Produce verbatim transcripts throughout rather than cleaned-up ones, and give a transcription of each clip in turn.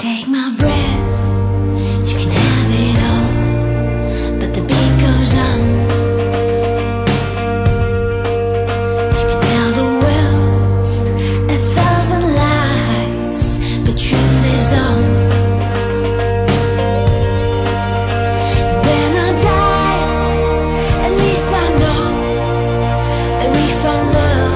Take my breath, you can have it all, but the beat goes on. You can tell the world a thousand lies, but truth lives on. When I die, at least I know that we found love.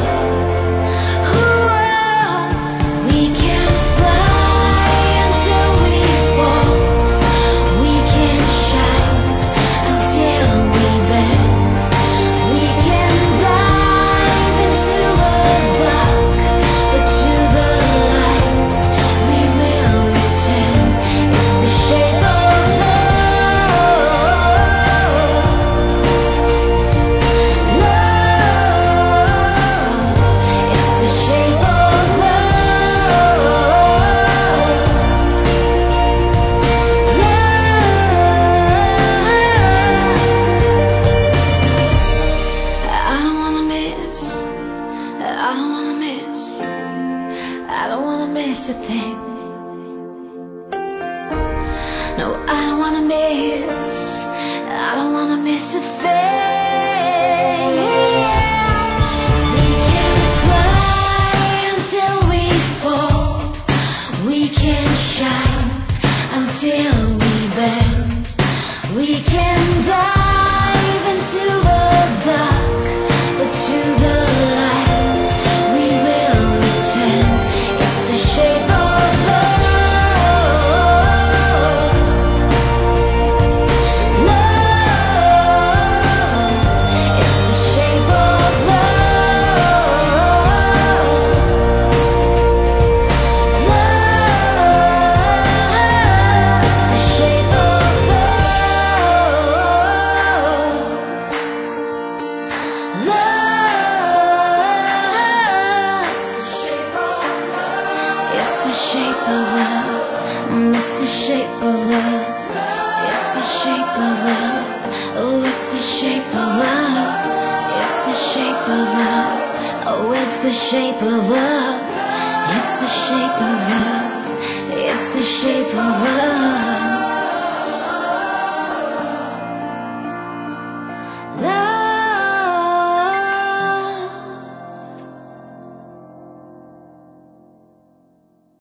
Ooh, we can fly until we fall. We can shine until we bend. We can dive into a dark, but to the light we will return. It's the shape of love. Love. It's the shape of love. I don't wanna miss, I don't wanna miss, I don't wanna miss a thing. No, I don't wanna miss, I don't wanna miss a thing. We can fly until we fall. We can shine until we bend. We can dive into the dark, but to the light we will return. It's the shape of love. Love. It's the shape of love. Love. It's the shape of love. Love. It's the shape of love. It's the shape of love. Mm, It's the shape of love. It's the shape of love. Oh, it's the shape of love. It's the shape of love. Oh, it's the shape of love. It's the shape of love. It's the shape of love.